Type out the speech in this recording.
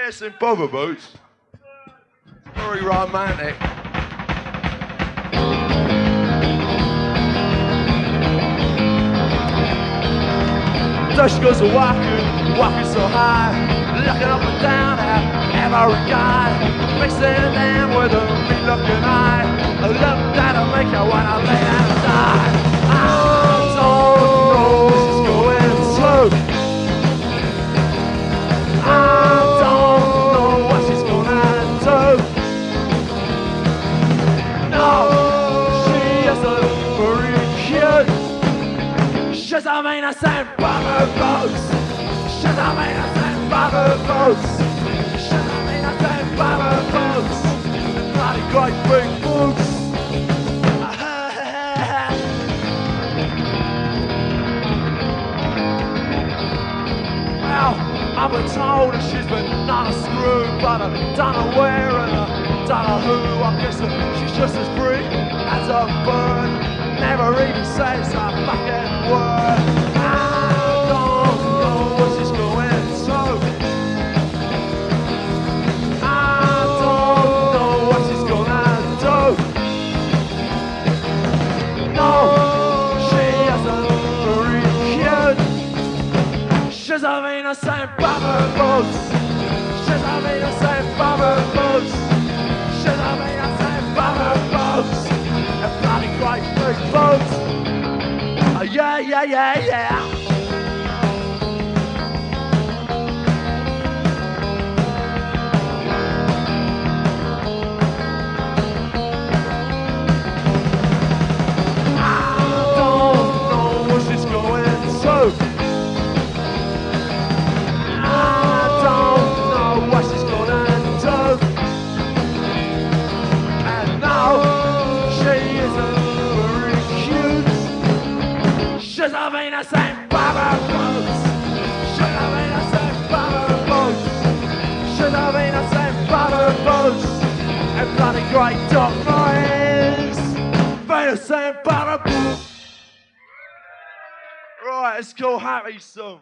Yes, in bother boots. Very romantic. So she goes walking so high, looking up and down at every guy, mixing them with a mean-looking eye. A look that'll make you wanna lay down and die. I don't know she's going slow. I don't know what she's gonna do. No, she isn't very cute. She's a mean as same bother boats. She's a mean as same bother boats. She's a mean as same bother boats. Bloody great big boots. Well, I've been told that she's been not a screw, but I don't know where and I don't know who. I guess she's just as free as a bird. Never even says a fucking word. I don't know what she's going through. I don't know what she's gonna do. No, she isn't very cute. She's a mean the same bother boots. She's a mean the same bother boots. She's a mean the same bother boots. A bloody great big boots. Oh yeah, yeah, yeah, yeah. I don't know what she's going through. I don't know what she's gonna do. And now she isn't very cute. She's a mean the same bother boots. She's a mean the same bother boots. She's a mean the same bother boots. And bloody great dog noise. Mean the same bother boots. Right, it's called Happy Song.